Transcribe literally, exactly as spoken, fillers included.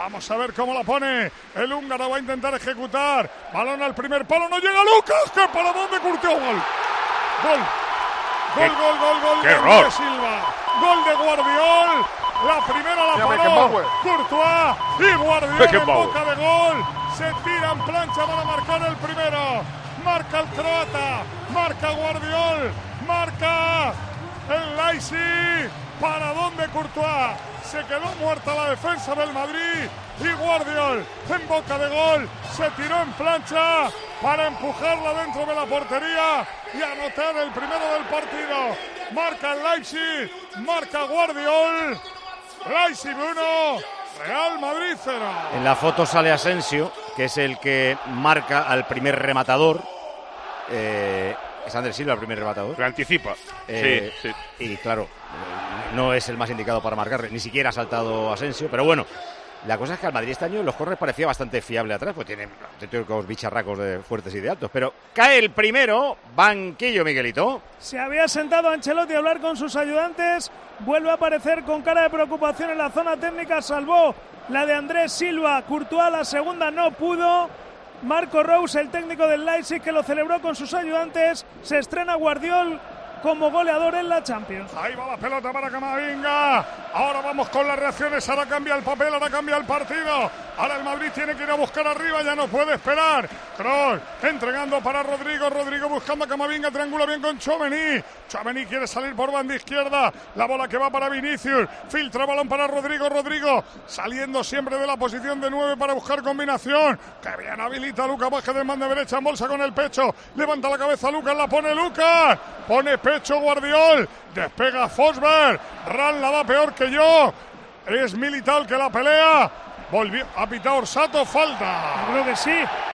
Vamos a ver cómo la pone. El húngaro va a intentar ejecutar. Balón al primer palo. No llega Lucas. ¡Qué paladón de Courtois! Gol. Gol. Gol, gol, gol, gol. ¡Qué error! De Silva. Gol de Guardiol. La primera la paró Courtois. Y Guardiol en boca de gol. Se tira en plancha para marcar el primero. Marca el croata. Marca Guardiol. Marca el Leipzig. Paradón de Courtois. Se quedó muerta la defensa del Madrid. Y Guardiol en boca de gol. Se tiró en plancha para empujarla dentro de la portería y anotar el primero del partido. Marca el Leipzig. Marca Guardiol. Leipzig uno. Real Madrid cero. En la foto sale Asensio, que es el que marca al primer rematador. Eh, es Andrés Silva el primer rematador. Lo anticipa. Eh, sí, sí. Y claro, no es el más indicado para marcar, ni siquiera ha saltado Asensio, pero bueno, la cosa es que al Madrid este año los corners parecía bastante fiable atrás, pues tienen auténticos bicharracos de fuertes y de altos, pero cae el primero, banquillo Miguelito. Se había sentado Ancelotti a hablar con sus ayudantes, vuelve a aparecer con cara de preocupación en la zona técnica, salvó la de Andrés Silva, Courtois la segunda no pudo. Marco Rose, el técnico del Leipzig, que lo celebró con sus ayudantes. Se estrena Guardiol como goleador en la Champions. Ahí va la pelota para Camavinga. Ahora vamos con las reacciones. Ahora cambia el papel, ahora cambia el partido. Ahora el Madrid tiene que ir a buscar arriba, ya no puede esperar. Kroos entregando para Rodrigo. Rodrigo buscando a Camavinga, triangula bien con Tchouaméni. Tchouaméni quiere salir por banda izquierda. La bola que va para Vinicius. Filtra balón para Rodrigo. Rodrigo saliendo siempre de la posición de nueve para buscar combinación. Que bien habilita Lucas Vázquez de mano derecha en bolsa con el pecho. Levanta la cabeza Lucas, la pone Lucas. Pone pecho Guardiol. Despega Forsberg. Ran la da peor que yo. Es Militao que la pelea. Volvió a pitar Orsato, falta. Yo creo que sí.